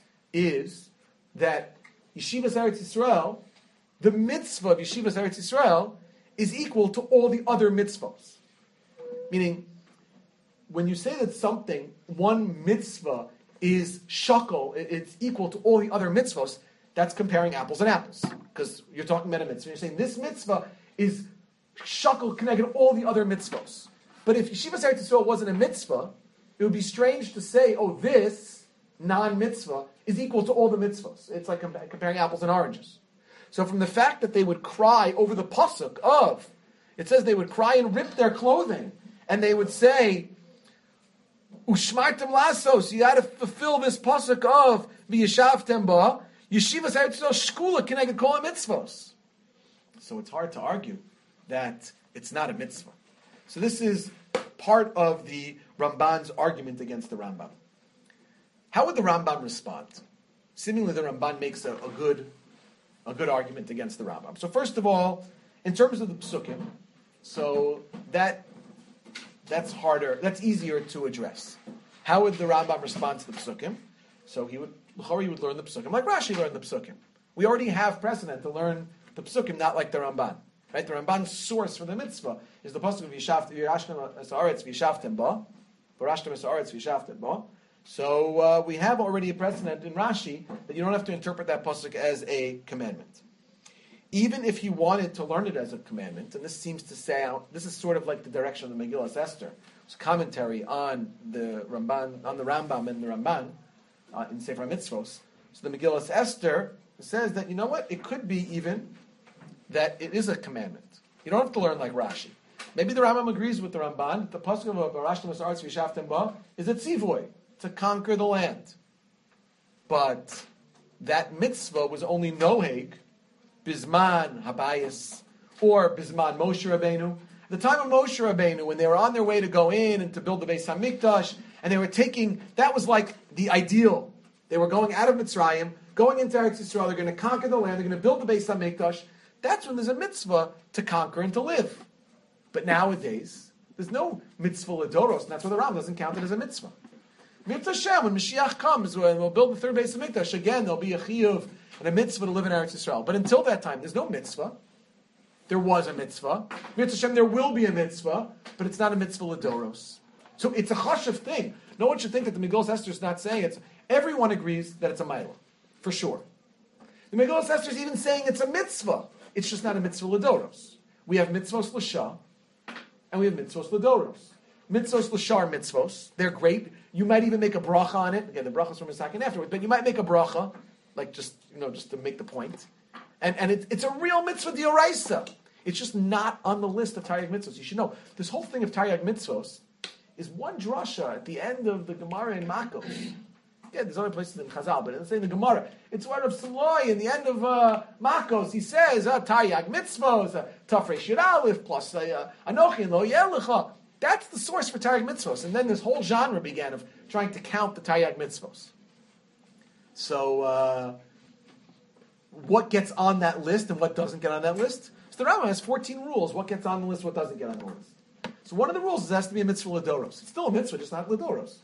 is that Yeshivas Eretz Yisrael, the mitzvah of Yeshivas Eretz Yisrael, is equal to all the other mitzvahs. Meaning, when you say that something, one mitzvah is shakol, it's equal to all the other mitzvahs, that's comparing apples and apples. Because you're talking about a mitzvah. You're saying this mitzvah is shakol connected all the other mitzvahs. But if Yeshivas Eretz Yisrael wasn't a mitzvah, it would be strange to say, oh, this non-mitzvah is equal to all the mitzvahs. It's like com- comparing apples and oranges. So from the fact that they would cry over the pasuk of, it says they would cry and rip their clothing, and they would say, Ushmartem lasos, you got to fulfill this pasuk of v'yashavtem ba, Yeshivas Eretz Yisrael shkula keneged kol mitzvos. So it's hard to argue that it's not a mitzvah. So this is part of the Ramban's argument against the Rambam. How would the Rambam respond? Seemingly the Ramban makes a, a good a good argument against the Rambam. So first of all, in terms of the psukim, so that that's harder, that's easier to address. How would the Rambam respond to the psukim? So he would, he would learn the psukim like Rashi learned the psukim. We already have precedent to learn the psukim, not like the Ramban. Right? The Ramban's source for the mitzvah is the pasuk of Yishavtem Esaretz V'yashavtem ba, V'rashtem Esaretz V'yashavtem ba. So uh, we have already a precedent in Rashi that you don't have to interpret that pasuk as a commandment. Even if you wanted to learn it as a commandment, and this seems to sound, this is sort of like the direction of the Megillas Esther. It's a commentary on the Ramban, on the Rambam and the Ramban uh, in Sefer HaMitzvos. So the Megillas Esther says that, you know what, it could be even that it is a commandment. You don't have to learn like Rashi. Maybe the Rambam agrees with the Ramban that the pasuk of V'rashtem Esaretz V'yashavtem ba is a tzivoy, to conquer the land. But that mitzvah was only noheg Bisman Habayis, or Bisman Moshe Rabbeinu. At the time of Moshe Rabbeinu, when they were on their way to go in and to build the Beis Hamikdash, and they were taking, that was like the ideal. They were going out of Mitzrayim, going into Eretz Yisrael, they're going to conquer the land, they're going to build the Beis Hamikdash. That's when there's a mitzvah to conquer and to live. But nowadays, there's no mitzvah ledoros, and that's why the Ram doesn't count it as a mitzvah. Mitzvah Hashem, when Mashiach comes, when we'll build the third Beis Hamikdash, again, there'll be a chiyuv and a mitzvah to live in Eretz Yisrael. But until that time, there's no mitzvah. There was a mitzvah. Mitzvah Hashem, there will be a mitzvah, but it's not a mitzvah ledoros. So it's a chashuv thing. No one should think that the Megillas Esther is not saying it. Everyone agrees that it's a mila, for sure. The Megillas Esther is even saying it's a mitzvah. It's just not a mitzvah ledoros. We have mitzvos l'shah, and we have mitzvos ledoros. Mitzvos l'shah are mitzvos. They're great. You might even make a bracha on it. Again, the bracha's from a second afterwards, but you might make a bracha, like just, you know, just to make the point. And and it, it's a real mitzvah d'oraisa. It's just not on the list of Taryag mitzvos. You should know, this whole thing of Taryag mitzvos is one drasha at the end of the Gemara in Makos. Yeah, there's other places in Chazal, but it's in the Gemara. It's one of Saloi in the end of uh, Makos. He says, uh, Taryag mitzvos, uh, Tafrei Shir Aleph, plus uh, Anochi Lo Yelecha. That's the source for Taryag mitzvos. And then this whole genre began of trying to count the Taryag mitzvos. So, uh, what gets on that list and what doesn't get on that list? So the Rambam has fourteen rules. What gets on the list, what doesn't get on the list. So one of the rules is it has to be a mitzvah Ladoros. It's still a mitzvah, just not Ladoros.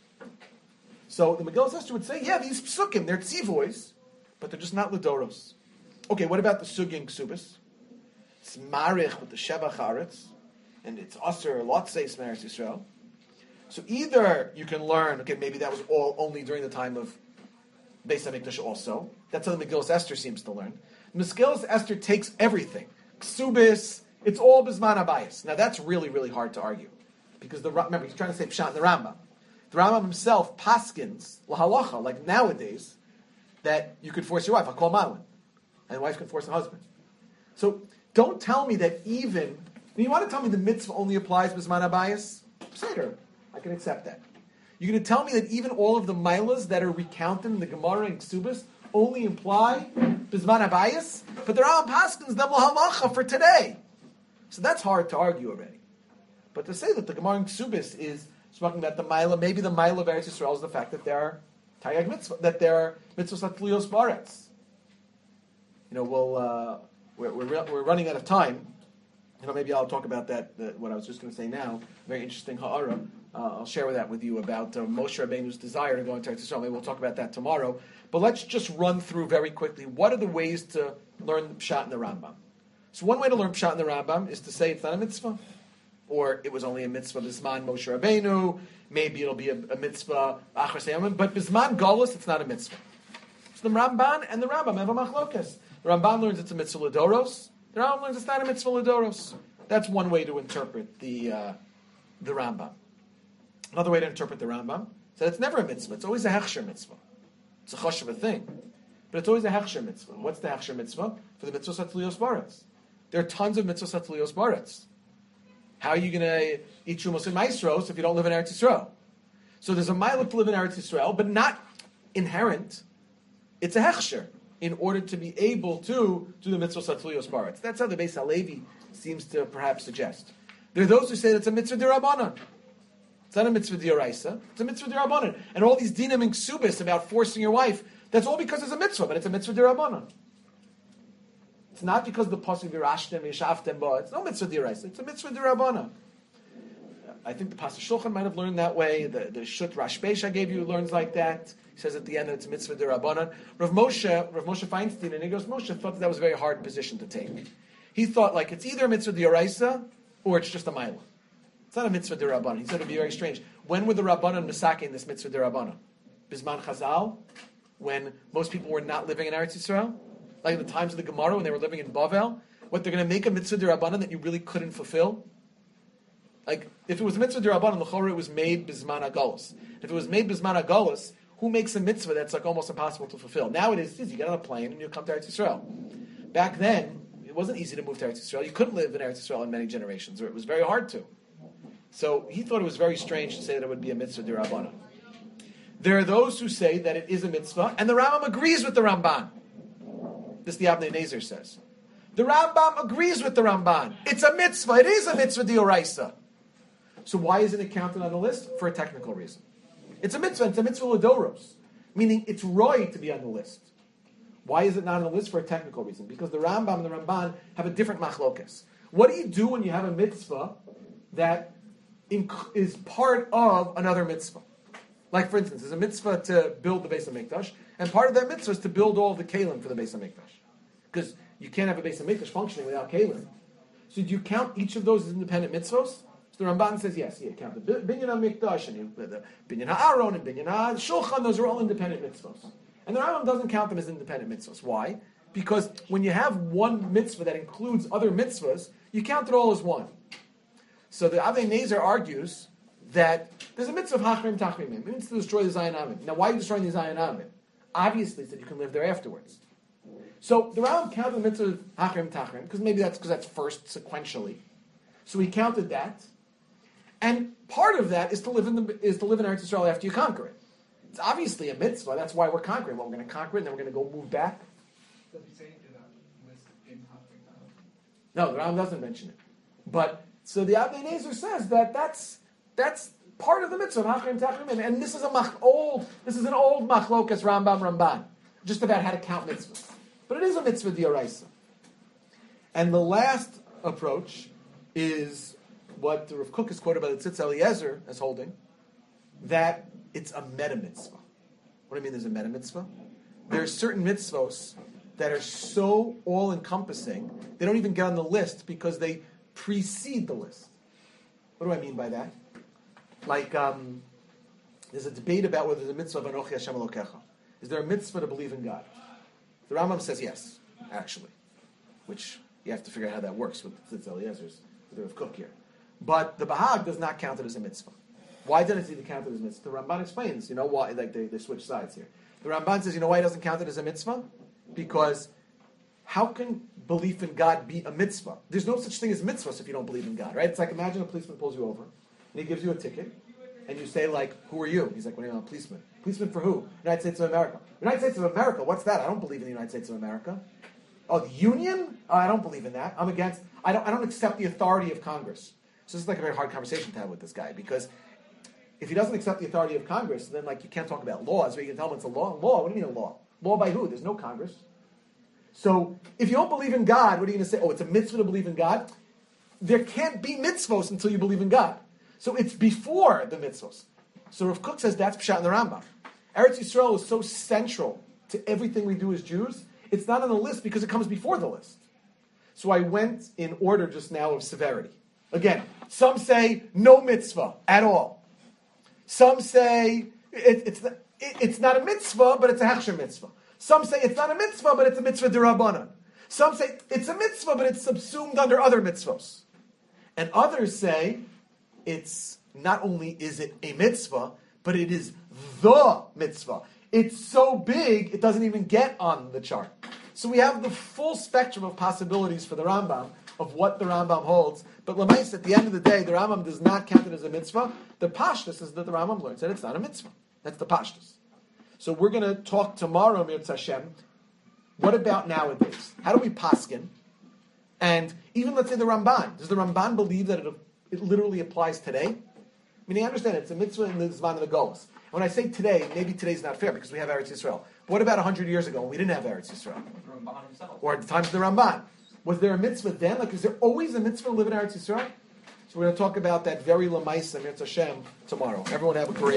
So the Megillah Esther would say, yeah, these psukim, they're tzivois, but they're just not Ladoros. Okay, what about the Sugi and Ksubis? It's Marich with the Sheva Charetz, and it's Aser Lotzeis Meretz Yisrael. So either you can learn, okay, maybe that was all only during the time of Beis HaMikdash also. That's how the Megillah Esther seems to learn. The Megillah Esther takes everything. Ksubis, it's all Bisman Abayis. Now that's really, really hard to argue. Because, the remember, he's trying to say Pshat in the Rambam. The Rambam himself paskins, lahalacha, like nowadays, that you could force your wife, I'll call Malin. And the wife can force the husband. So don't tell me that even, you want to tell me the mitzvah only applies Bisman Abayis? Seder, I can accept that. You're going to tell me that even all of the milas that are recounted in the Gemara and Ksubis only imply Bisman Abayis? But the Rambam paskins them lahalacha for today. So that's hard to argue already. But to say that the Gemara and Ksubis is talking about the Maila, maybe the Maila of Eretz Yisrael is the fact that there are Tayag mitzvah, that there are mitzvahs atlios baretz. You know, we'll uh, we're, we're we're running out of time. You know, maybe I'll talk about that. that what I was just going to say now, very interesting ha'ara. Uh, I'll share that with you about uh, Moshe Rabbeinu's desire to go into Eretz Yisrael. Maybe we'll talk about that tomorrow. But let's just run through very quickly what are the ways to learn Pshat in the Rambam. So one way to learn Pshat in the Rambam is to say it's not a mitzvah. Or it was only a mitzvah Bisman Moshe Rabbeinu. Maybe it'll be a, a mitzvah Achar Seyamim. But Bisman Golus, it's not a mitzvah. So the Ramban and the Rambam have a machlokas. The Ramban learns it's a mitzvah Ladoros. The Rambam learns it's not a mitzvah Ladoros. That's one way to interpret the uh, the Rambam. Another way to interpret the Rambam is that it's never a mitzvah. It's always a hechsher mitzvah. It's a choshev thing. But it's always a hechsher mitzvah. What's the hechsher mitzvah? For the mitzvah Satzlios Baretz. There are tons of mitzvah Satzlios Baretz. How are you going to eat Shumos and Maestros if you don't live in Eretz Yisrael? So there's a mile to live in Eretz Yisrael, but not inherent. It's a hechsher in order to be able to do the mitzvah Satzlios Baretz. That's how the Beis HaLevi seems to perhaps suggest. There are those who say that it's a mitzvah d'Rabbanan. It's not a mitzvah d'Oraisa. It's a mitzvah d'Rabbanan. And all these dinim and ksubis about forcing your wife, that's all because it's a mitzvah, but it's a mitzvah d'Rabbanan. It's not because the pasuk virashtem yishaftem ba. It's no mitzvah d'Oraisa. It's a mitzvah d'Rabbanan. I think the Pasuk Shulchan might have learned that way. The, the Shut Rashbesh I gave you learns like that. He says at the end that it's mitzvah d'Rabbanan. Rav Moshe, Rav Moshe Feinstein, and he goes, Moshe thought that, that was a very hard position to take. He thought like it's either a mitzvah d'Oraisa or it's just a mila. It's not a mitzvah d'Rabbanan. He said it would be very strange. When were the Rabbanan misake in this mitzvah d'Rabbanan? Bisman Chazal, when most people were not living in Eretz Yisrael, like in the times of the Gemara when they were living in Bavel. What, they're going to make a mitzvah d'Rabbanan that you really couldn't fulfill? Like, if it was a mitzvah d'Rabbanan, the Chorah, it was made Bisman HaGolus. If it was made Bisman HaGolus, who makes a mitzvah that's like almost impossible to fulfill? Nowadays, you get on a plane and you come to Eretz Yisrael. Back then, it wasn't easy to move to Eretz Yisrael. You couldn't live in Eretz Yisrael in many generations, or it was very hard to. So he thought it was very strange to say that it would be a mitzvah d'Rabbanan. There are those who say that it is a mitzvah, and the Rambam agrees with the Ramban. This the Avnei Nezer says. The Rambam agrees with the Ramban. It's a mitzvah. It is a mitzvah d'Oraisa. So why isn't it counted on the list? For a technical reason. It's a mitzvah. It's a mitzvah l'doros, meaning it's roy to be on the list. Why is it not on the list? For a technical reason. Because the Rambam and the Ramban have a different machlokas. What do you do when you have a mitzvah that is part of another mitzvah? Like, for instance, there's a mitzvah to build the Beis HaMikdash, and part of that mitzvah is to build all the kalim for the Beis HaMikdash. Because you can't have a Beis HaMikdash functioning without kalim. So do you count each of those as independent mitzvahs? So the Ramban says, yes, you count the Binyan HaMikdash, and you, the Binyan HaAron, and Binyan HaShulchan, those are all independent mitzvahs. And the Rambam doesn't count them as independent mitzvahs. Why? Because when you have one mitzvah that includes other mitzvahs, you count it all as one. So the Avnei Nezer argues that there's a mitzvah of Hachrim Tachrimim. It means to destroy the Zion Amid. Now, why are you destroying the Zion Amid? Obviously, so that you can live there afterwards. So the Rambam counted the mitzvah of Hachrim Tachrim, because maybe that's because that's first sequentially. So he counted that. And part of that is to live in the, is to live in Eretz Yisrael after you conquer it. It's obviously a mitzvah. That's why we're conquering. Well, we're going to conquer it, and then we're going to go move back. Does he say that list in Hachrim Tachrim? No, the Rambam doesn't mention it. But so the Avnei Nezer says that that's that's part of the mitzvah of Hachrim Tachrim, and this is a mach, old this is an old machlokas Rambam Ramban, just about how to count mitzvahs. But it is a mitzvah d'Oraisa. And the last approach is what Rav Kook is quoted by the Tzitz Eliezer as holding, that it's a meta mitzvah. What do I mean there's a meta mitzvah? There are certain mitzvos that are so all-encompassing, they don't even get on the list because they precede the list. What do I mean by that? Like, um, there's a debate about whether there's a mitzvah of Anochi Hashem Elokecha. Is there a mitzvah to believe in God? The Rambam says yes, actually, which you have to figure out how that works with Tzitz Eliezer's, with Rav Kook here. But the Bahag does not count it as a mitzvah. Why doesn't he count it as a mitzvah? The Ramban explains, you know why, like they, they switch sides here. The Ramban says, you know why he doesn't count it as a mitzvah? Because how can belief in God be a mitzvah? There's no such thing as mitzvahs if you don't believe in God, right? It's like, imagine a policeman pulls you over, and he gives you a ticket, and you say, like, who are you? He's like, what do you know, a policeman? Policeman for who? United States of America. United States of America, what's that? I don't believe in the United States of America. Oh, the Union? Oh, I don't believe in that. I'm against, I don't, I don't accept the authority of Congress. So this is like a very hard conversation to have with this guy, because if he doesn't accept the authority of Congress, then like you can't talk about laws, but you can tell him it's a law. Law? What do you mean a law? Law by who? There's no Congress. So if you don't believe in God, what are you going to say? Oh, it's a mitzvah to believe in God? There can't be mitzvos until you believe in God. So it's before the mitzvos. So Rav Kook says that's Pshat in the Rambam. Eretz Yisrael is so central to everything we do as Jews, it's not on the list because it comes before the list. So I went in order just now of severity. Again, some say no mitzvah at all. Some say it, it's, it, it's not a mitzvah, but it's a hechsher mitzvah. Some say it's not a mitzvah, but it's a mitzvah d'Rabbanan. Some say it's a mitzvah, but it's subsumed under other mitzvahs. And others say it's not only is it a mitzvah, but it is the mitzvah. It's so big, it doesn't even get on the chart. So we have the full spectrum of possibilities for the Rambam, of what the Rambam holds. But Lamais, at the end of the day, the Rambam does not count it as a mitzvah. The Pashtus is that the Rambam learns that it's not a mitzvah. That's the Pashtus. So we're going to talk tomorrow, Mirz Hashem. What about nowadays? How do we paskin? And even, let's say, the Ramban. Does the Ramban believe that it, it literally applies today? I mean, I understand it's a mitzvah in the Zman of the Golos. When I say today, maybe today's not fair because we have Eretz Yisrael. But what about one hundred years ago when we didn't have Eretz Yisrael? Ramban himself. Or at the times of the Ramban. Was there a mitzvah then? Like, is there always a mitzvah to live in Eretz Yisrael? So we're going to talk about that very Lamaisa, Mirz Hashem, tomorrow. Everyone have a great